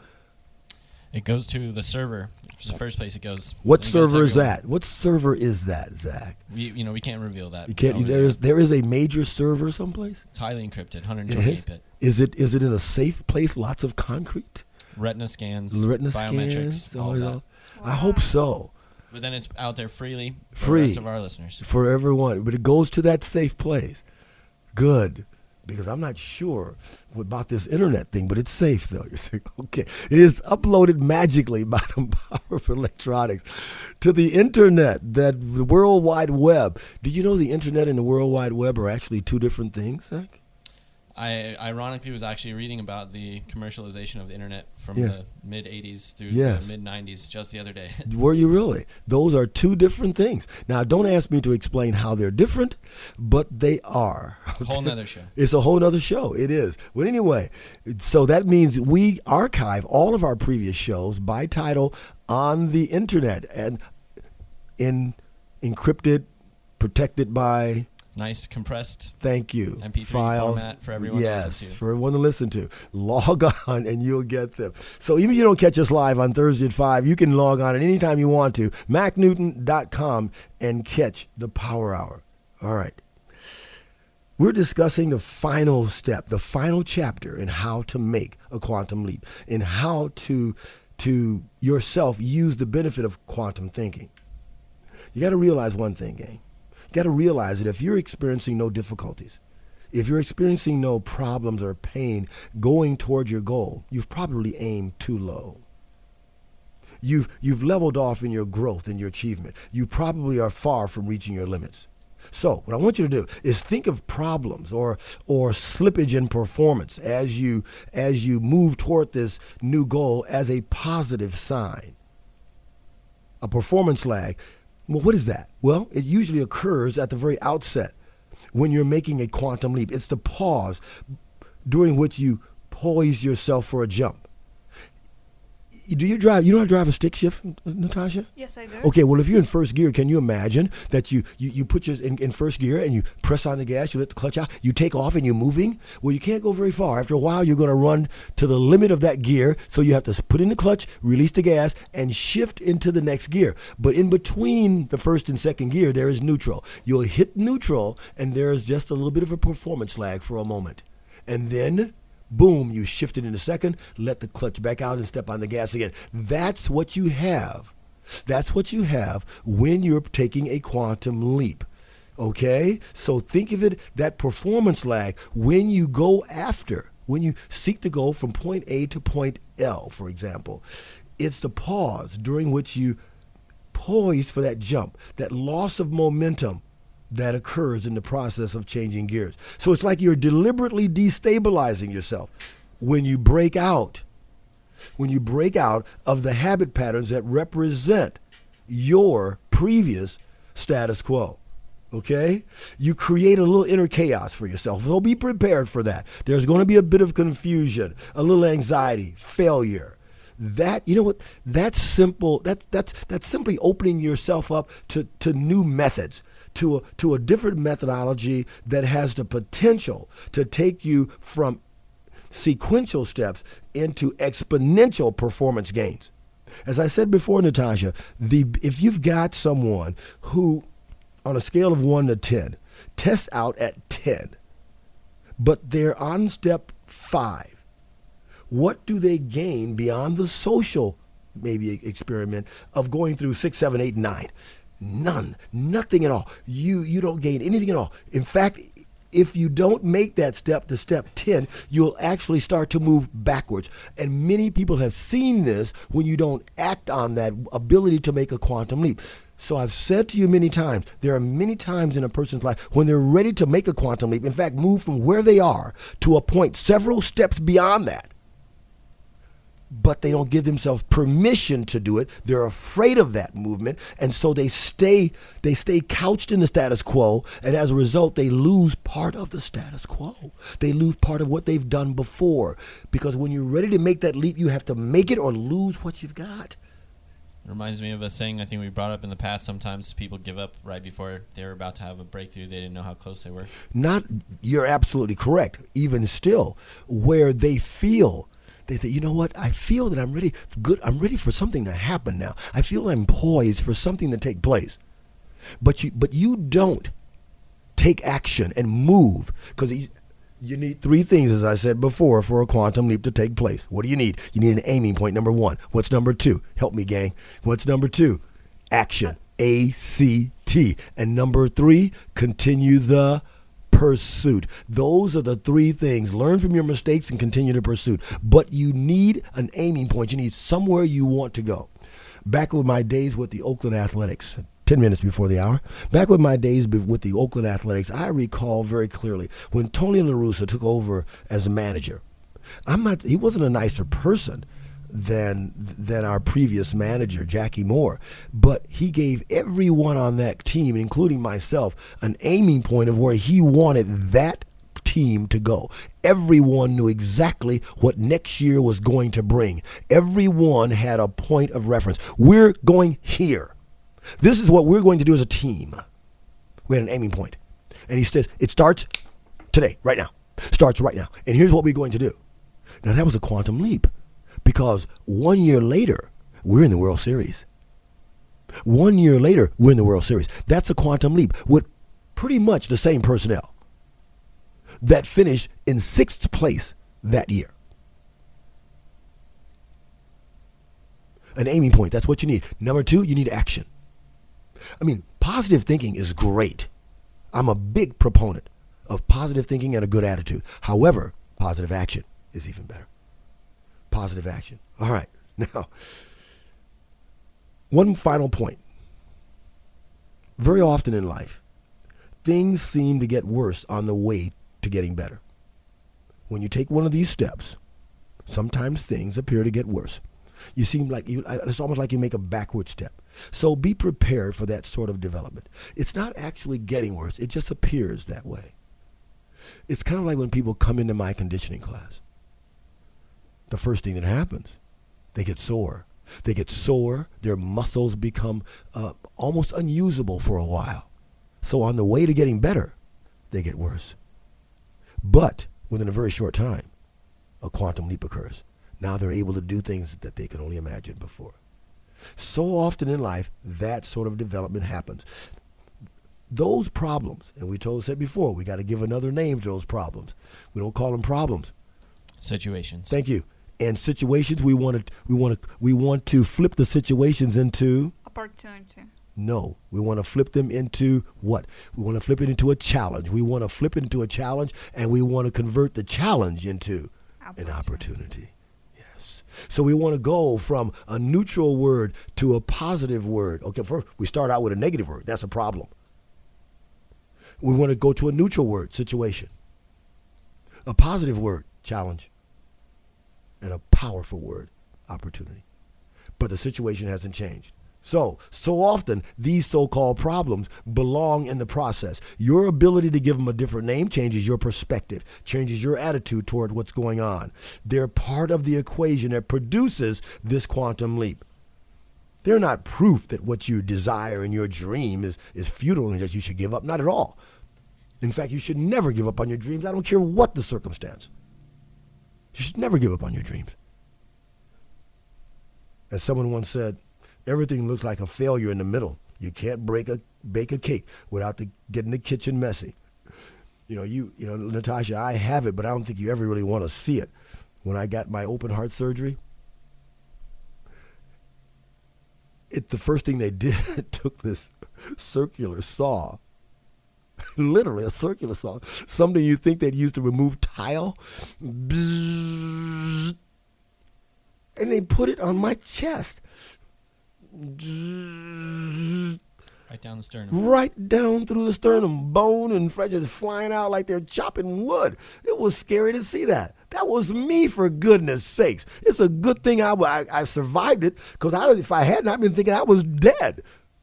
It goes to the server. It's the first place it goes. What It goes server is everywhere. that? What server is that, Zach? We, you know, we can't reveal that. You can't. Always There do. is there is a major server someplace. It's highly encrypted, one It twenty-eight is. bit. Is it is it in a safe place? Lots of concrete, Retina scans, retina biometrics, scans. all always that. all- I hope so. But then it's out there freely for Free. the rest of our listeners. For everyone, but it goes to that safe place. Good, because I'm not sure about this internet thing, but it's safe though. You're saying, okay, it is uploaded magically by the power of electronics to the internet, that the World Wide Web. Do you know the internet and the World Wide Web are actually two different things, Zach? I ironically was actually reading about the commercialization of the internet from Yeah. the mid eighties through Yes. the mid nineties just the other day. Were you really? Those are two different things. Now, don't ask me to explain how they're different, but they are. Whole nother show. It's a whole other show. It is. But anyway, so that means we archive all of our previous shows by title on the internet and in encrypted, protected by, Nice compressed thank you, M P three file. format for everyone yes, to listen to. for everyone to listen to. Log on and you'll get them. So even if you don't catch us live on Thursday at five, you can log on at any time you want to, mac newton dot com, and catch the Power Hour. All right. We're discussing the final step, the final chapter in how to make a quantum leap, in how to, to yourself use the benefit of quantum thinking. You got to realize one thing, gang. You got to realize that if you're experiencing no difficulties, if you're experiencing no problems or pain going toward your goal, you've probably aimed too low. You've, you've leveled off in your growth and your achievement. You probably are far from reaching your limits. So what I want you to do is think of problems or or slippage in performance as you as you move toward this new goal as a positive sign. A performance lag Well, what is that? Well, it usually occurs at the very outset when you're making a quantum leap. It's the pause during which you poise yourself for a jump. Do you drive, you know how to drive a stick shift, Natasha? Yes, I do. Okay, well, if you're in first gear, can you imagine that you, you, you put yours in, in first gear and you press on the gas, you let the clutch out, you take off and you're moving? Well, you can't go very far. After a while, you're going to run to the limit of that gear, so you have to put in the clutch, release the gas, and shift into the next gear. But in between the first and second gear, there is neutral. You'll hit neutral, and there's just a little bit of a performance lag for a moment. And then boom, you shift it in a second, let the clutch back out and step on the gas again. That's what you have. That's what you have when you're taking a quantum leap. Okay? So think of it, that performance lag, when you go after, when you seek to go from point A to point L, for example, it's the pause during which you poise for that jump, that loss of momentum that occurs in the process of changing gears. So it's like you're deliberately destabilizing yourself when you break out, when you break out of the habit patterns that represent your previous status quo. Okay? You create a little inner chaos for yourself. So be prepared for that. There's going to be a bit of confusion, a little anxiety, failure. That, you know what, that's simple. That's that's that's simply opening yourself up to, to new methods, to a, to a different methodology that has the potential to take you from sequential steps into exponential performance gains. As I said before, Natasha, the if you've got someone who, on a scale of one to ten, tests out at ten, but they're on step five, what do they gain beyond the social, maybe, experiment of going through six, seven, eight, nine? None. Nothing at all. You you don't gain anything at all. In fact, if you don't make that step to step ten, you'll actually start to move backwards. And many people have seen this when you don't act on that ability to make a quantum leap. So I've said to you many times, there are many times in a person's life when they're ready to make a quantum leap, in fact, move from where they are to a point several steps beyond that. But they don't give themselves permission to do it. They're afraid of that movement, and so they stay they stay couched in the status quo, and as a result, they lose part of the status quo. They lose part of what they've done before, because when you're ready to make that leap, you have to make it or lose what you've got. It reminds me of a saying I think we brought up in the past. Sometimes people give up right before they were about to have a breakthrough. They didn't know how close they were. Not, you're absolutely correct. Even still, where they feel They say, you know what? I feel that I'm ready for good. I'm ready for something to happen now. I feel I'm poised for something to take place. But you, but you don't take action and move, because you, you need three things, as I said before, for a quantum leap to take place. What do you need? You need an aiming point, number one. What's number two? Help me, gang. What's number two? Action. A C T. And number three, continue the pursuit. Those are the three things. Learn from your mistakes and continue the pursuit. But you need an aiming point. You need somewhere you want to go. Back with my days with the Oakland Athletics, ten minutes before the hour, back with my days with the Oakland Athletics, I recall very clearly when Tony La Russa took over as a manager. I'm not, he wasn't a nicer person than than our previous manager, Jackie Moore, but he gave everyone on that team, including myself, an aiming point of where he wanted that team to go. Everyone knew exactly what next year was going to bring. Everyone had a point of reference. We're going here. This is what we're going to do as a team. We had an aiming point. And he says, it starts today, right now. Starts right now. And here's what we're going to do. Now, that was a quantum leap. Because one year later, we're in the World Series. One year later, we're in the World Series. That's a quantum leap with pretty much the same personnel that finished in sixth place that year. An aiming point, that's what you need. Number two, you need action. I mean, positive thinking is great. I'm a big proponent of positive thinking and a good attitude. However, positive action is even better. Positive action. All right. Now, one final point. Very often in life, things seem to get worse on the way to getting better. When you take one of these steps, sometimes things appear to get worse. You seem like you, it's almost like you make a backward step. So be prepared for that sort of development. It's not actually getting worse. It just appears that way. It's kind of like when people come into my conditioning class. The first thing that happens, they get sore. They get sore. Their muscles become uh, almost unusable for a while. So on the way to getting better, they get worse. But within a very short time, a quantum leap occurs. Now they're able to do things that they could only imagine before. So often in life, that sort of development happens. Those problems, and we told said before, we got to give another name to those problems. We don't call them problems. Situations. Thank you. And situations, we want to we want to we want to flip the situations into Opportunity. no. We want to flip them into what? We want to flip it into a challenge. We want to flip it into a challenge, and we want to convert the challenge into an opportunity. Yes. So we want to go from a neutral word to a positive word. Okay, first we start out with a negative word. That's a problem. We want to go to a neutral word, situation. A positive word, challenge. And a powerful word, opportunity. But the situation hasn't changed. So, so often, these so-called problems belong in the process. Your ability to give them a different name changes your perspective, changes your attitude toward what's going on. They're part of the equation that produces this quantum leap. They're not proof that what you desire in your dream is, is futile and that you should give up. Not at all. In fact, you should never give up on your dreams. I don't care what the circumstance. You should never give up on your dreams. As someone once said, everything looks like a failure in the middle. You can't break a bake a cake without the, getting the kitchen messy. You know, you you know, Natasha, I have it, but I don't think you ever really want to see it. When I got my open heart surgery, it the first thing they did took this circular saw. Literally a circular saw. Something you think they'd use to remove tile. Bzzz, and they put it on my chest. Bzzz, Right down the sternum. right down through the sternum. Bone and flesh is flying out like they're chopping wood. It was scary to see that. That was me, for goodness sakes. It's a good thing I, I, I survived it, because I, if I hadn't, I'd been thinking I was dead.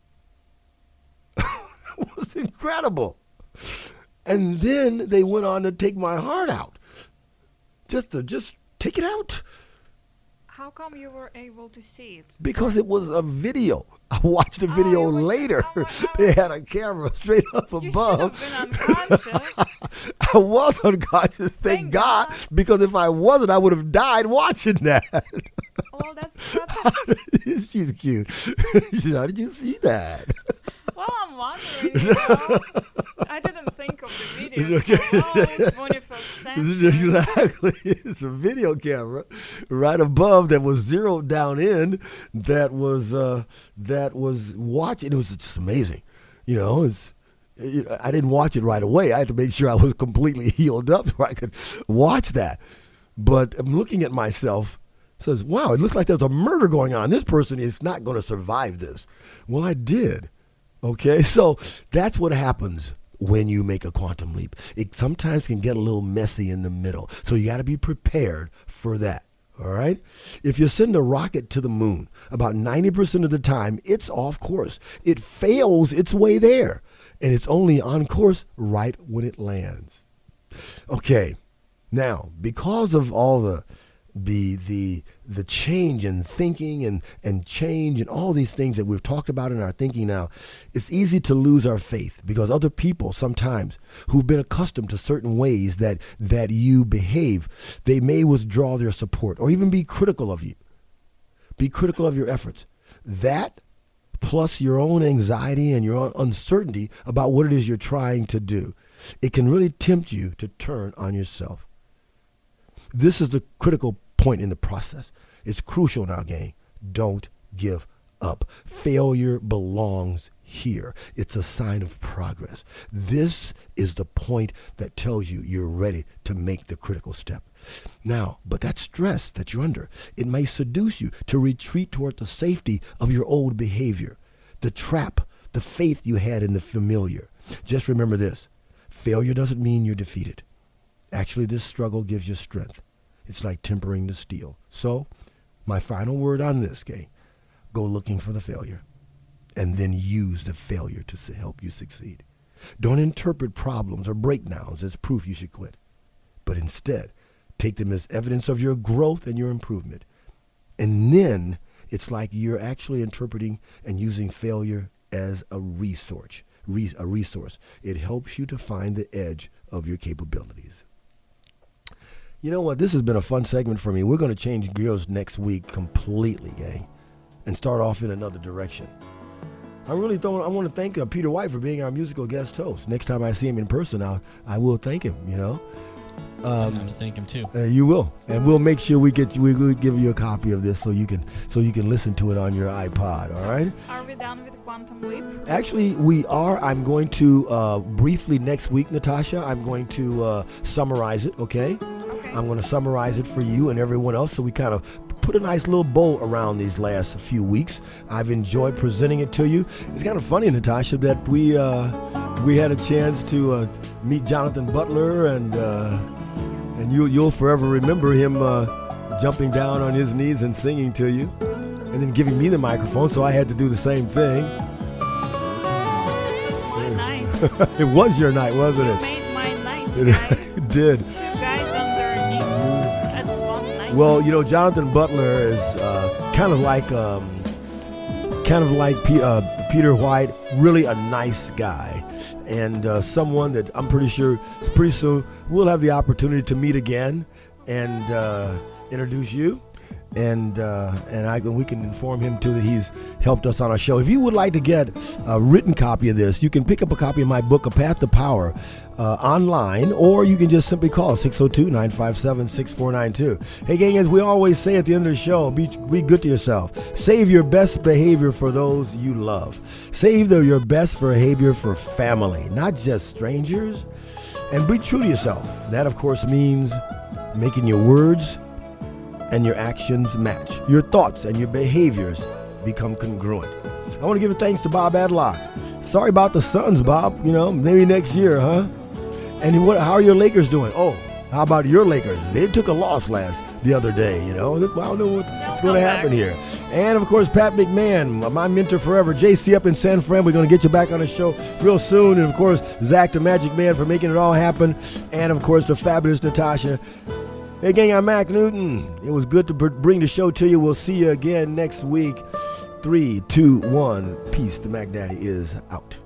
It was incredible. And then they went on to take my heart out. Just to just take it out. How come you were able to see it? Because it was a video. I watched the Oh, video you were- later. oh my God. They had a camera straight up You should above. have been unconscious. I was unconscious, thank, Thank God, God. because if I wasn't, I would have died watching that. Well, that's, that's She's cute. She said, how did you see that? well, I'm wondering, you know. I didn't think of the videos. Oh, twenty-first century. Exactly. It's a video camera right above that was zeroed down in that was uh, that was watching. It was just amazing. You know, it's, it, I didn't watch it right away. I had to make sure I was completely healed up so I could watch that. But I'm looking at myself, says, wow, it looks like there's a murder going on. This person is not going to survive this. Well, I did. Okay, so that's what happens when you make a quantum leap. It sometimes can get a little messy in the middle. So you got to be prepared for that. All right? If you send a rocket to the moon, about ninety percent of the time, it's off course. It fails its way there. And it's only on course right when it lands. Okay. Now, because of all the the the the change in thinking and and change and all these things that we've talked about in our thinking now, it's easy to lose our faith because other people sometimes who've been accustomed to certain ways that that you behave, they may withdraw their support or even be critical of you. Be critical of your efforts. That plus your own anxiety and your own uncertainty about what it is you're trying to do, it can really tempt you to turn on yourself. This is the critical point in the process. It's crucial now, gang. Don't give up. Failure belongs here. It's a sign of progress. This is the point that tells you you're ready to make the critical step. Now, but that stress that you're under, it may seduce you to retreat toward the safety of your old behavior, the trap, the faith you had in the familiar. Just remember this. Failure doesn't mean you're defeated. Actually, this struggle gives you strength. It's like tempering the steel. So My final word on this, gang, go looking for the failure and then use the failure to s- help you succeed. Don't interpret problems or breakdowns as proof you should quit, but instead take them as evidence of your growth and your improvement. And then it's like you're actually interpreting and using failure as a resource. Re- a resource. It helps you to find the edge of your capabilities. You know what? This has been a fun segment for me. We're going to change gears next week completely, gang, and start off in another direction. I really don't. I want to thank uh, Peter White for being our musical guest host. Next time I see him in person, I'll, I will thank him. You know, I um, have to thank him too. uh, you will, and we'll make sure we get we will give you a copy of this so you can so you can listen to it on your iPod. All right. Are we done with Quantum Leap? Actually, we are. I'm going to uh, briefly next week, Natasha. I'm going to uh, summarize it. Okay. Okay. I'm going to summarize it for you and everyone else so we kind of put a nice little bow around these last few weeks. I've enjoyed presenting it to you. It's kind of funny, Natasha, that we uh, we had a chance to uh, meet Jonathan Butler, and uh, and you you'll forever remember him uh, jumping down on his knees and singing to you, and then giving me the microphone. So I had to do the same thing. It's my night. It was your night, wasn't You it? made my night, It guys. it did. Two guys on their knees at one night. Well, you know, Jonathan Butler is uh, kind of like um, kind of like P- uh, Peter White, really a nice guy, and uh, someone that I'm pretty sure pretty soon we'll have the opportunity to meet again and uh, introduce you. And uh, and I we can inform him too that he's helped us on our show. If you would like to get a written copy of this, you can pick up a copy of my book, A Path to Power, uh, online, or you can just simply call six oh two, nine five seven, six four nine two. Hey, gang, as we always say at the end of the show, be, be good to yourself. Save your best behavior for those you love. Save the, your best behavior for family, not just strangers. And be true to yourself. That, of course, means making your words and your actions match. Your thoughts and your behaviors become congruent. I want to give a thanks to Bob Adlock. Sorry about the Suns, Bob. You know, maybe next year, huh? And what? How are your Lakers doing? Oh, how about your Lakers? They took a loss last the other day. You know, I don't know what's going to happen here. And of course, Pat McMahon, my mentor forever. J C up in San Fran. We're going to get you back on the show real soon. And of course, Zach the Magic Man for making it all happen. And of course, the fabulous Natasha. Hey, gang, I'm Mac Newton. It was good to br- bring the show to you. We'll see you again next week. Three, two, one. Peace. The Mac Daddy is out.